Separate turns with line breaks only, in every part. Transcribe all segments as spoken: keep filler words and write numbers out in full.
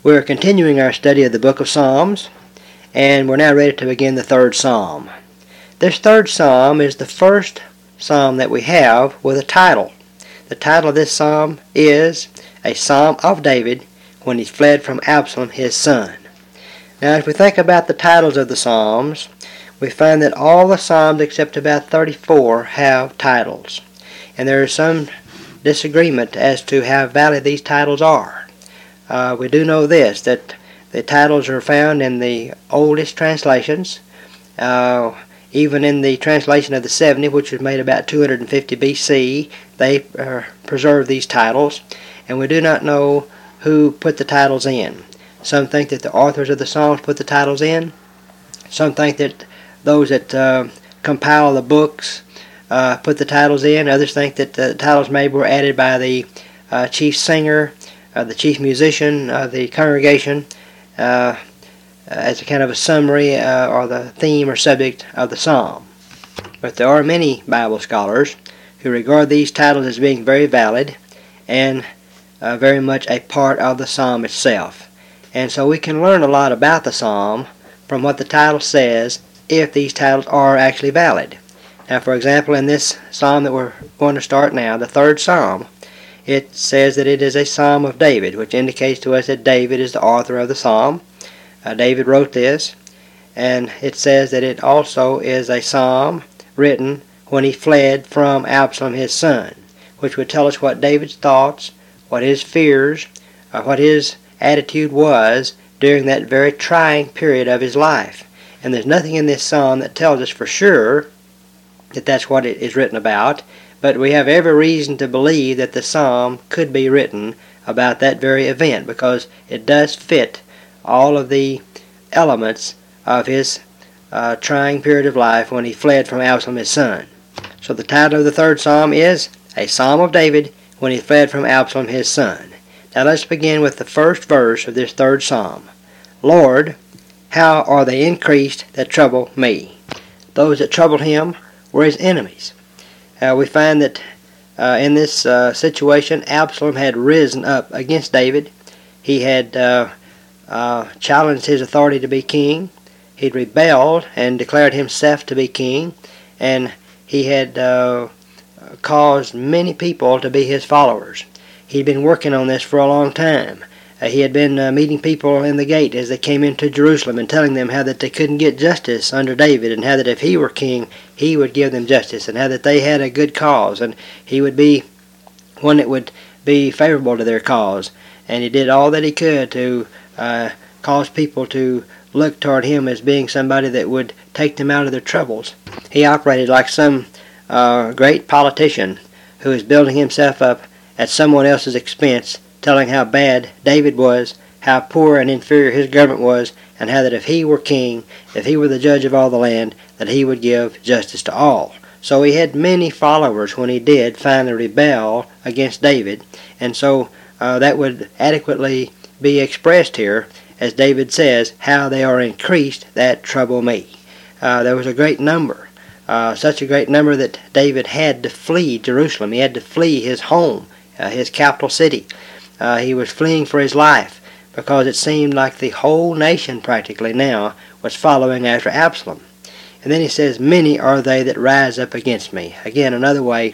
We're continuing our study of the book of Psalms, and we're now ready to begin the third psalm. This third psalm is the first psalm that we have with a title. The title of this psalm is A Psalm of David when he fled from Absalom his son. Now, if we think about the titles of the psalms, we find that all the psalms except about thirty-four have titles. And there is some disagreement as to how valid these titles are. Uh, we do know this, that the titles are found in the oldest translations, uh, even in the translation of the seventy, which was made about two hundred fifty B C, they uh, preserve these titles, and we do not know who put the titles in. Some think that the authors of the Psalms put the titles in. Some think that those that uh, compile the books uh, put the titles in. Others think that the titles maybe were added by the uh, chief singer, uh, the chief musician of the congregation, uh, as a kind of a summary uh, or the theme or subject of the psalm. But there are many Bible scholars who regard these titles as being very valid and uh, very much a part of the psalm itself. And so we can learn a lot about the psalm from what the title says, if these titles are actually valid. Now, for example, in this psalm that we're going to start now, the third psalm, it says that it is a psalm of David, which indicates to us that David is the author of the psalm. Uh, David wrote this, and it says that it also is a psalm written when he fled from Absalom his son, which would tell us what David's thoughts, what his fears, uh, what his attitude was during that very trying period of his life. And there's nothing in this psalm that tells us for sure that that's what it is written about, but we have every reason to believe that the psalm could be written about that very event, because it does fit all of the elements of his uh, trying period of life when he fled from Absalom his son. So the title of the third psalm is A Psalm of David when he fled from Absalom his son. Now let's begin with the first verse of this third psalm. Lord, how are they increased that trouble me? Those that troubled him were his enemies. Uh, we find that uh, in this uh, situation, Absalom had risen up against David. He had uh, uh, challenged his authority to be king. He'd rebelled and declared himself to be king, and he had uh, caused many people to be his followers. He'd been working on this for a long time. Uh, he had been uh, meeting people in the gate as they came into Jerusalem and telling them how that they couldn't get justice under David, and how that if he were king, he would give them justice, and how that they had a good cause, and he would be one that would be favorable to their cause. And he did all that he could to uh, cause people to look toward him as being somebody that would take them out of their troubles. He operated like some uh, great politician who is building himself up at someone else's expense, telling how bad David was, how poor and inferior his government was, and how that if he were king, if he were the judge of all the land, that he would give justice to all. So he had many followers when he did finally rebel against David, and so uh, that would adequately be expressed here, as David says, how they are increased that trouble me. Uh, there was a great number, uh, such a great number that David had to flee Jerusalem. He had to flee his home, uh, his capital city. Uh, he was fleeing for his life because it seemed like the whole nation practically now was following after Absalom. And then he says, many are they that rise up against me. Again, another way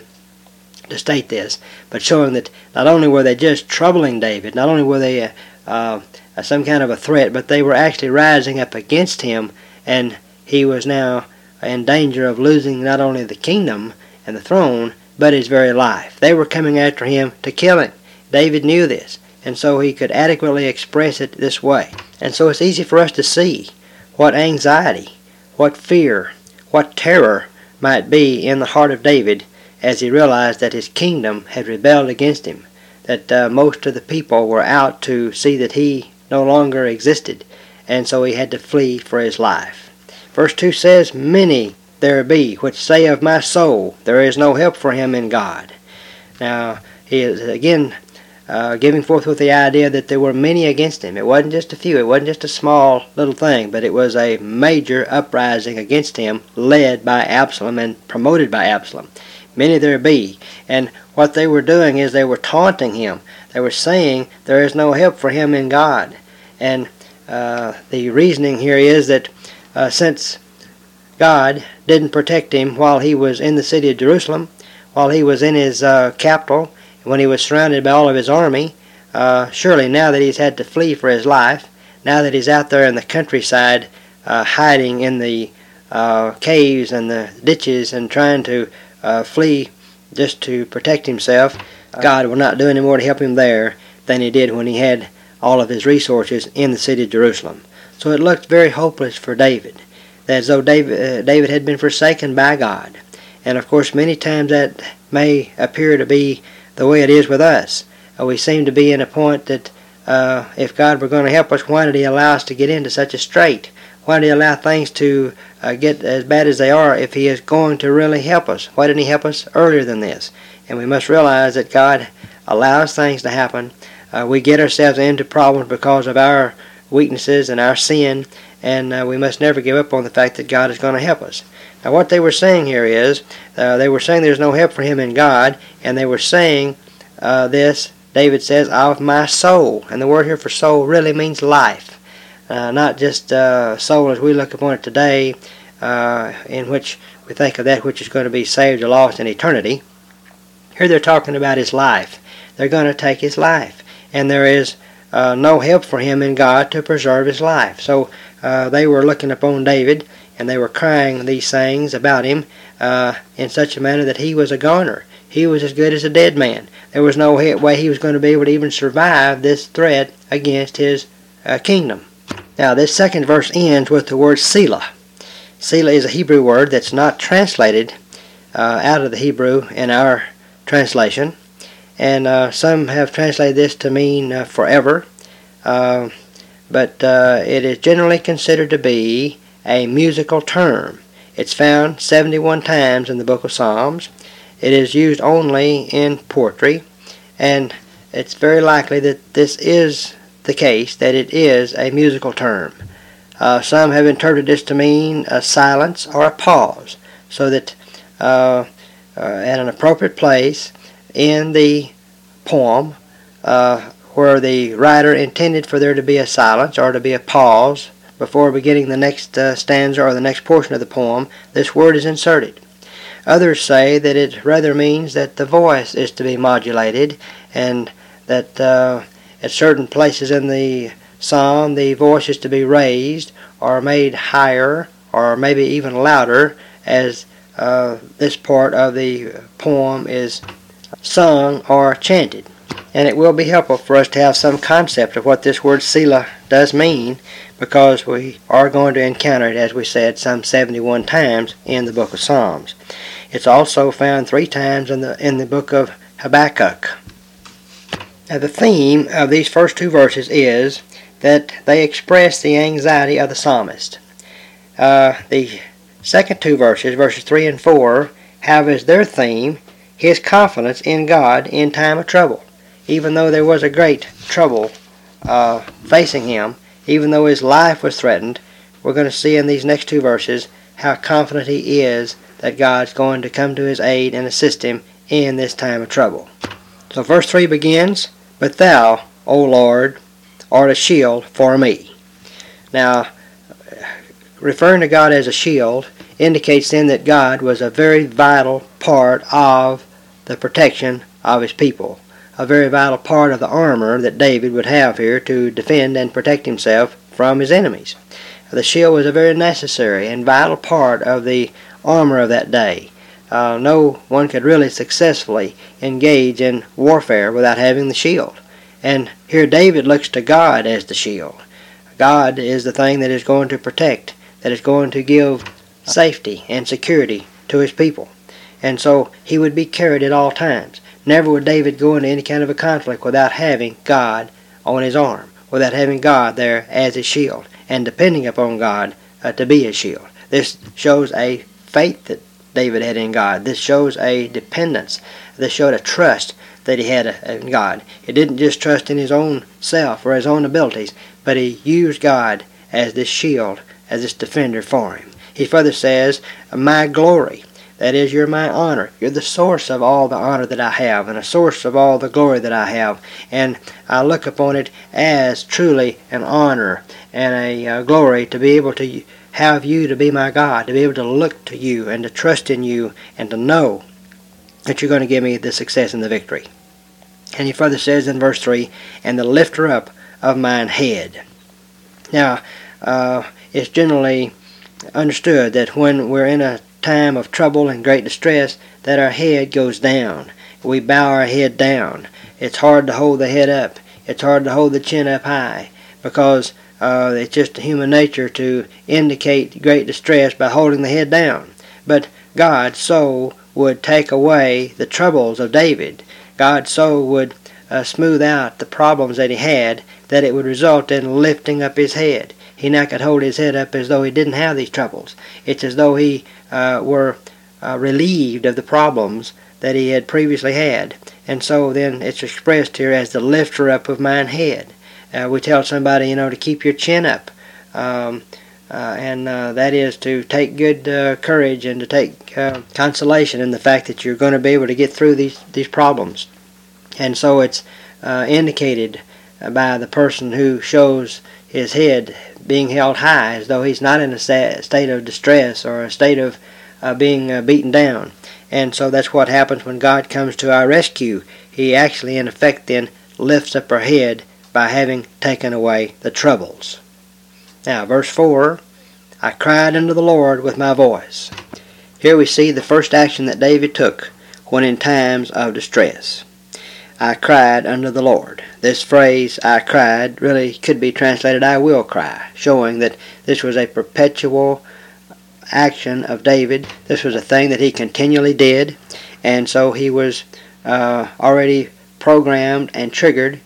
to state this, but showing that not only were they just troubling David, not only were they uh, uh, some kind of a threat, but they were actually rising up against him, and he was now in danger of losing not only the kingdom and the throne, but his very life. They were coming after him to kill him. David knew this, and so he could adequately express it this way. And so it's easy for us to see what anxiety, what fear, what terror might be in the heart of David as he realized that his kingdom had rebelled against him, that uh, most of the people were out to see that he no longer existed, and so he had to flee for his life. Verse two says, many there be which say of my soul, there is no help for him in God. Now, he is again Uh, giving forth with the idea that there were many against him. It wasn't just a few. It wasn't just a small little thing, but it was a major uprising against him, led by Absalom and promoted by Absalom. Many there be. And what they were doing is they were taunting him. They were saying there is no help for him in God. And uh, the reasoning here is that uh, since God didn't protect him while he was in the city of Jerusalem, while he was in his uh, capital, when he was surrounded by all of his army, uh, surely now that he's had to flee for his life, now that he's out there in the countryside uh, hiding in the uh, caves and the ditches and trying to uh, flee just to protect himself, God will not do any more to help him there than he did when he had all of his resources in the city of Jerusalem. So it looked very hopeless for David, that as though David, uh, David had been forsaken by God. And of course many times that may appear to be the way it is with us. Uh, we seem to be in a point that uh, if God were going to help us, why did he allow us to get into such a strait? Why did he allow things to uh, get as bad as they are if he is going to really help us? Why didn't he help us earlier than this? And we must realize that God allows things to happen. Uh, we get ourselves into problems because of our weaknesses and our sin, and uh, we must never give up on the fact that God is going to help us. Now what they were saying here is, uh, they were saying there's no help for him in God, and they were saying uh, this, David says, of my soul. And the word here for soul really means life. Uh, not just uh, soul as we look upon it today, uh, in which we think of that which is going to be saved or lost in eternity. Here they're talking about his life. They're going to take his life. And there is uh, no help for him in God to preserve his life. So uh, they were looking upon David, and they were crying these things about him uh, in such a manner that he was a goner. He was as good as a dead man. There was no way he was going to be able to even survive this threat against his uh, kingdom. Now this second verse ends with the word Selah. Selah is a Hebrew word that's not translated uh, out of the Hebrew in our translation. And uh, some have translated this to mean uh, forever. Uh, but uh, it is generally considered to be a musical term. It's found seventy-one times in the book of Psalms. It is used only in poetry, and it's very likely that this is the case, that it is a musical term. Uh, some have interpreted this to mean a silence or a pause, so that uh, uh, at an appropriate place in the poem, uh, where the writer intended for there to be a silence or to be a pause before beginning the next uh, stanza or the next portion of the poem, this word is inserted. Others say that it rather means that the voice is to be modulated, and that uh, at certain places in the psalm the voice is to be raised or made higher or maybe even louder as uh, this part of the poem is sung or chanted. And it will be helpful for us to have some concept of what this word Selah does mean, because we are going to encounter it, as we said, some seventy-one times in the book of Psalms. It's also found three times in the in the book of Habakkuk. Now the theme of these first two verses is that they express the anxiety of the psalmist. Uh, the second two verses, verses three and four, have as their theme his confidence in God in time of trouble. Even though there was a great trouble uh, facing him, even though his life was threatened, we're going to see in these next two verses how confident he is that God's going to come to his aid and assist him in this time of trouble. So verse three begins, "But thou, O Lord, art a shield for me." Now, referring to God as a shield indicates then that God was a very vital part of the protection of his people, a very vital part of the armor that David would have here to defend and protect himself from his enemies. The shield was a very necessary and vital part of the armor of that day. Uh, no one could really successfully engage in warfare without having the shield. And here David looks to God as the shield. God is the thing that is going to protect, that is going to give safety and security to his people. And so he would be carried at all times. Never would David go into any kind of a conflict without having God on his arm, without having God there as his shield, and depending upon God uh, to be his shield. This shows a faith that David had in God. This shows a dependence. This showed a trust that he had in God. He didn't just trust in his own self or his own abilities, but he used God as this shield, as this defender for him. He further says, "My glory." That is, you're my honor. You're the source of all the honor that I have and a source of all the glory that I have. And I look upon it as truly an honor and a uh, glory to be able to have you to be my God, to be able to look to you and to trust in you and to know that you're going to give me the success and the victory. And he further says in verse three, and the lifter up of mine head. Now, uh, it's generally understood that when we're in a time of trouble and great distress, that our head goes down. We bow our head down. It's hard to hold the head up. It's hard to hold the chin up high, because uh, it's just human nature to indicate great distress by holding the head down. But God so would take away the troubles of David. God so would uh, smooth out the problems that he had, that it would result in lifting up his head. He now could hold his head up as though he didn't have these troubles. It's as though he uh, were uh, relieved of the problems that he had previously had. And so then it's expressed here as the lifter up of mine head. Uh, we tell somebody, you know, to keep your chin up. Um, uh, and uh, that is to take good uh, courage and to take uh, consolation in the fact that you're going to be able to get through these, these problems. And so it's uh, indicated by the person who shows his head being held high as though he's not in a state of distress or a state of uh, being uh, beaten down. And so that's what happens when God comes to our rescue. He actually in effect then lifts up our head by having taken away the troubles. Now verse four, I cried unto the Lord with my voice. Here we see the first action that David took when in times of distress. I cried unto the Lord. This phrase, I cried, really could be translated, I will cry, showing that this was a perpetual action of David. This was a thing that he continually did, and so he was uh, already programmed and triggered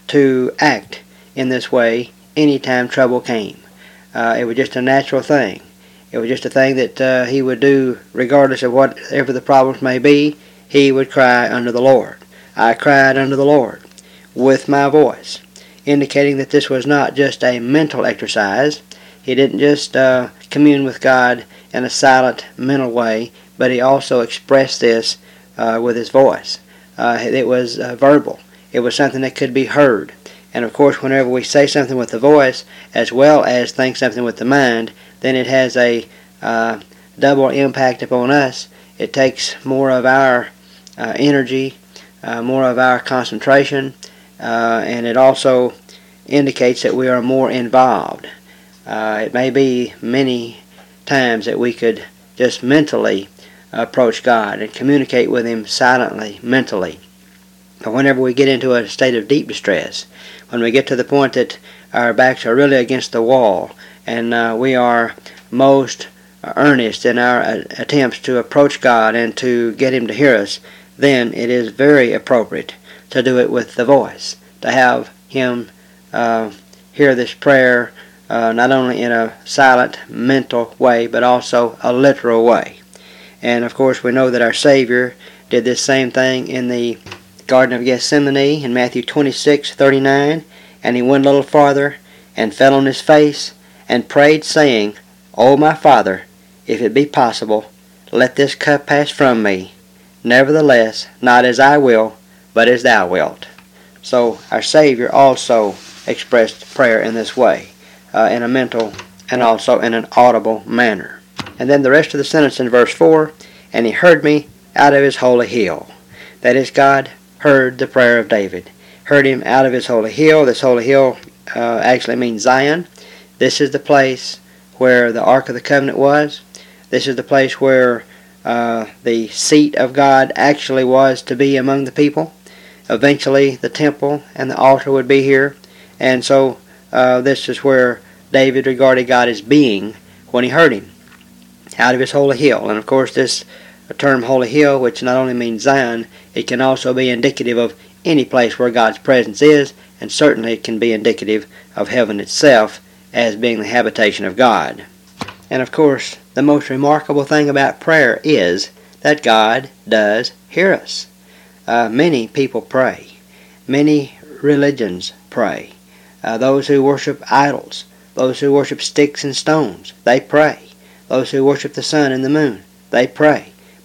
to act in this way anytime trouble came. Uh, it was just a natural thing. It was just a thing that uh, he would do regardless of whatever the problems may be. He would cry unto the Lord. I cried unto the Lord with my voice, indicating that this was not just a mental exercise. He didn't just uh, commune with God in a silent mental way, but he also expressed this uh, with his voice. Uh, it was uh, verbal. It was something that could be heard. And of course, whenever we say something with the voice as well as think something with the mind, then it has a uh, double impact upon us. It takes more of our uh, energy, uh, more of our concentration, uh, and it also indicates that we are more involved. Uh, it may be many times that we could just mentally approach God and communicate with Him silently, mentally. But whenever we get into a state of deep distress, when we get to the point that our backs are really against the wall and uh, we are most earnest in our uh, attempts to approach God and to get Him to hear us, then it is very appropriate to do it with the voice, to have Him uh, hear this prayer uh, not only in a silent mental way but also a literal way. And of course we know that our Savior did this same thing in the Garden of Gethsemane in Matthew twenty-six thirty-nine, and he went a little farther and fell on his face and prayed, saying, O my Father, if it be possible, let this cup pass from me. Nevertheless, not as I will, but as thou wilt. So our Savior also expressed prayer in this way, uh, in a mental and also in an audible manner. And then the rest of the sentence in verse four, and he heard me out of his holy hill. That is, God heard the prayer of David, heard him out of his holy hill. This holy hill uh, actually means Zion. This is the place where the Ark of the Covenant was. This is the place where uh, the seat of God actually was to be among the people. Eventually the temple and the altar would be here, and so uh, this is where David regarded God as being when he heard him out of his holy hill. And of course this term holy hill, which not only means Zion, it can also be indicative of any place where God's presence is, and certainly it can be indicative of heaven itself as being the habitation of God. And of course, the most remarkable thing about prayer is that God does hear us. Uh, many people pray. Many religions pray. Uh, those who worship idols, those who worship sticks and stones, they pray. Those who worship the sun and the moon, they pray.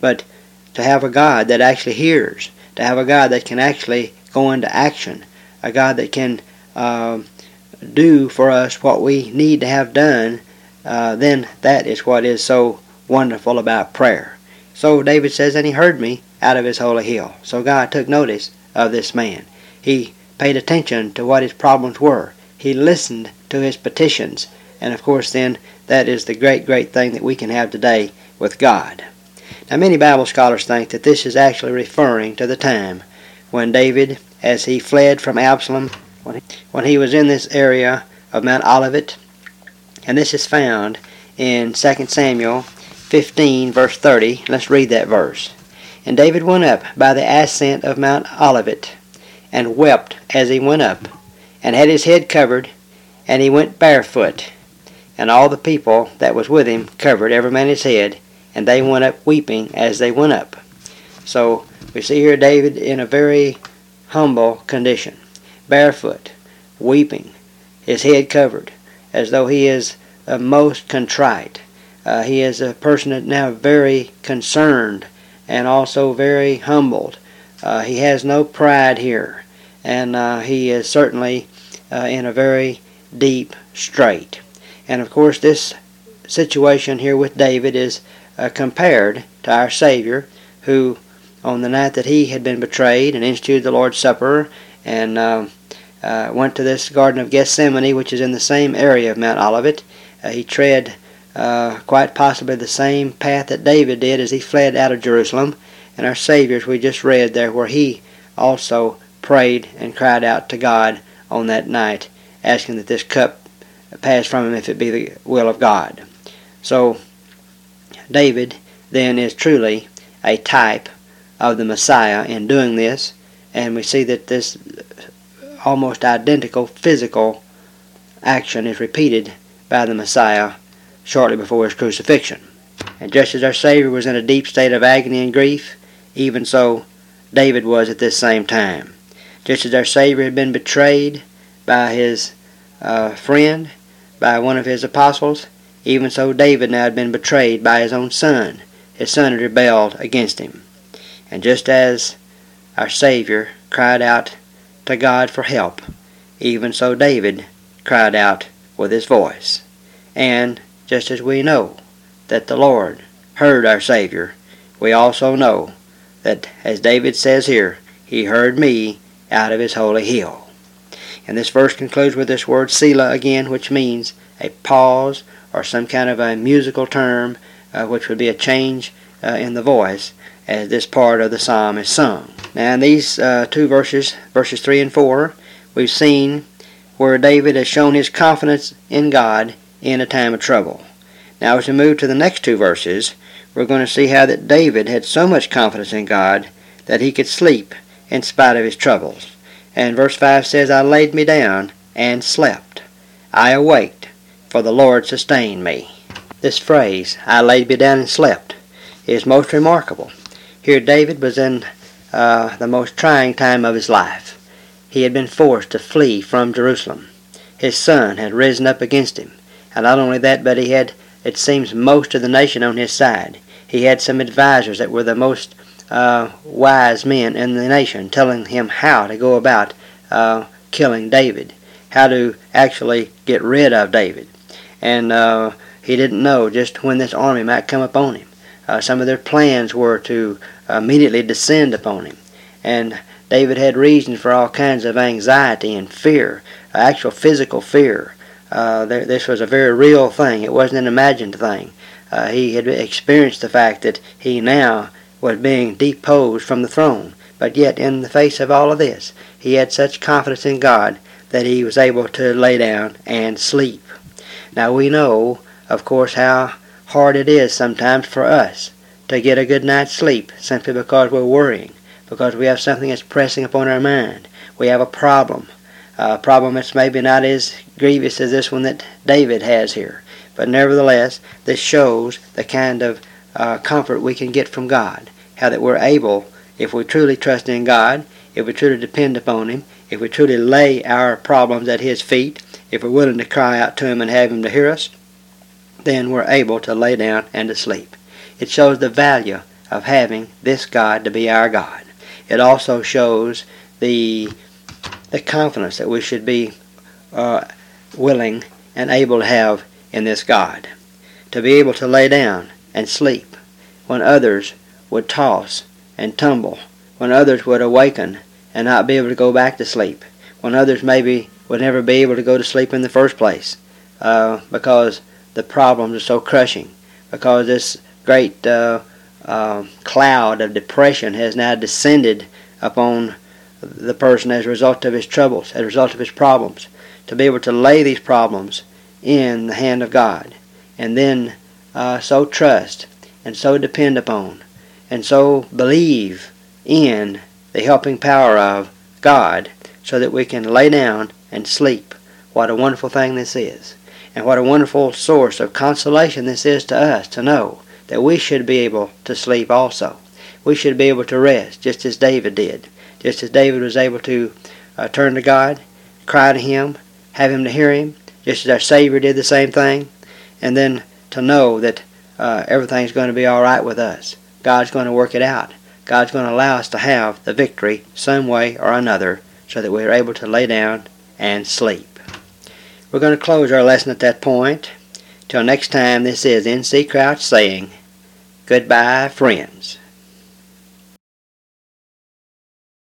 but to have a God that actually hears, to have a God that can actually go into action, a God that can uh, do for us what we need to have done, uh, then that is what is so wonderful about prayer. So David says, and he heard me out of his holy hill. So God took notice of this man. He paid attention to what his problems were. He listened to his petitions. And of course then, that is the great, great thing that we can have today with God. Now many Bible scholars think that this is actually referring to the time when David, as he fled from Absalom, when he, when he was in this area of Mount Olivet, and this is found in Second Samuel fifteen, verse thirty. Let's read that verse. And David went up by the ascent of Mount Olivet, and wept as he went up, and had his head covered, and he went barefoot. And all the people that was with him covered every man his head, and they went up weeping as they went up. So we see here David in a very humble condition, barefoot, weeping, his head covered, as though he is uh, most contrite. Uh, he is a person that now very concerned and also very humbled. Uh, he has no pride here, and uh, he is certainly uh, in a very deep strait. And of course this situation here with David is uh, compared to our Savior, who on the night that he had been betrayed and instituted the Lord's Supper and uh, uh, went to this Garden of Gethsemane, which is in the same area of Mount Olivet. Uh, he tread uh, quite possibly the same path that David did as he fled out of Jerusalem. And our Savior, as we just read there, where he also prayed and cried out to God on that night, asking that this cup pass from him if it be the will of God. So David then is truly a type of the Messiah in doing this, and we see that this almost identical physical action is repeated by the Messiah shortly before his crucifixion. And just as our Savior was in a deep state of agony and grief, even so David was at this same time. Just as our Savior had been betrayed by his uh, friend, by one of his apostles, even so David now had been betrayed by his own son. His son had rebelled against him. And just as our Savior cried out to God for help, even so David cried out with his voice. And just as we know that the Lord heard our Savior, we also know that, as David says here, he heard me out of his holy hill. And this verse concludes with this word Selah again, which means a pause or some kind of a musical term, uh, which would be a change uh, in the voice as this part of the psalm is sung. Now in these uh, two verses, verses three and four, we've seen where David has shown his confidence in God in a time of trouble. Now as we move to the next two verses, we're going to see how that David had so much confidence in God that he could sleep in spite of his troubles. And verse five says, I laid me down and slept. I awaked, for the Lord sustained me. This phrase, I laid me down and slept, is most remarkable. Here David was in uh, the most trying time of his life. He had been forced to flee from Jerusalem. His son had risen up against him. And not only that, but he had, it seems, most of the nation on his side. He had some advisors that were the most uh, wise men in the nation, telling him how to go about uh, killing David, how to actually get rid of David. And uh, he didn't know just when this army might come upon him. Uh, some of their plans were to immediately descend upon him. And David had reasons for all kinds of anxiety and fear, uh, actual physical fear. Uh, there, this was a very real thing. It wasn't an imagined thing. Uh, he had experienced the fact that he now was being deposed from the throne. But yet, in the face of all of this, he had such confidence in God that he was able to lay down and sleep. Now we know, of course, how hard it is sometimes for us to get a good night's sleep simply because we're worrying, because we have something that's pressing upon our mind. We have a problem, a problem that's maybe not as grievous as this one that David has here. But nevertheless, this shows the kind of uh, comfort we can get from God, how that we're able, if we truly trust in God, if we truly depend upon Him, if we truly lay our problems at His feet, if we're willing to cry out to Him and have Him to hear us, then we're able to lay down and to sleep. It shows the value of having this God to be our God. It also shows the, the confidence that we should be uh, willing and able to have in this God. To be able to lay down and sleep when others would toss and tumble, when others would awaken and not be able to go back to sleep, when others maybe would never be able to go to sleep in the first place uh, because the problems are so crushing, because this great uh, uh, cloud of depression has now descended upon the person as a result of his troubles, as a result of his problems. To be able to lay these problems in the hand of God, and then uh, so trust and so depend upon and so believe in the helping power of God, so that we can lay down and sleep. What a wonderful thing this is, and what a wonderful source of consolation this is to us, to know that we should be able to sleep also. We should be able to rest, just as David did, just as David was able to uh, turn to God, cry to Him, have Him to hear Him, just as our Savior did the same thing, and then to know that uh, everything's going to be all right with us. God's going to work it out. God's going to allow us to have the victory some way or another, so that we're able to lay down and sleep. We're going to close our lesson at that point. Till next time, this is N C Crouch saying, goodbye, friends.